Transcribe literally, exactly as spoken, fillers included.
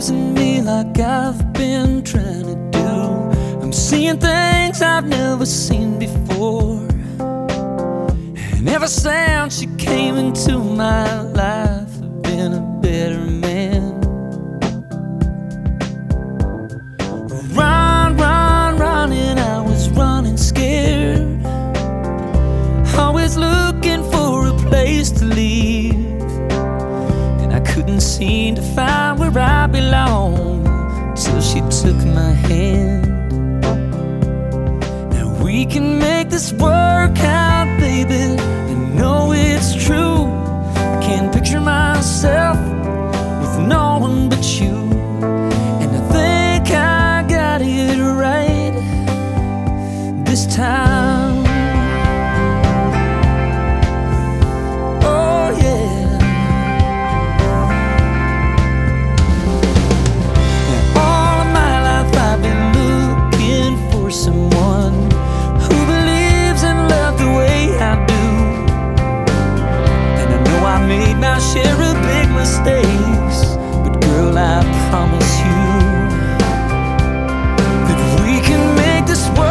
surprising me like I've been trying to do. I'm seeing things I've never seen before, and ever since she came into my life, I've been a better man. Run, run, running, I was running scared, always looking for a place to leave, and I couldn't seem to find where I belong till she took my hand. Now we can make this work out, baby, I know it's true. I can't picture myself with no one but you, and I think I got it right this time. Oh yeah. Now all of my life I've been looking for someone who believes in love the way I do, and I know I made my share of big mistakes, but girl, I promise you that we can make this work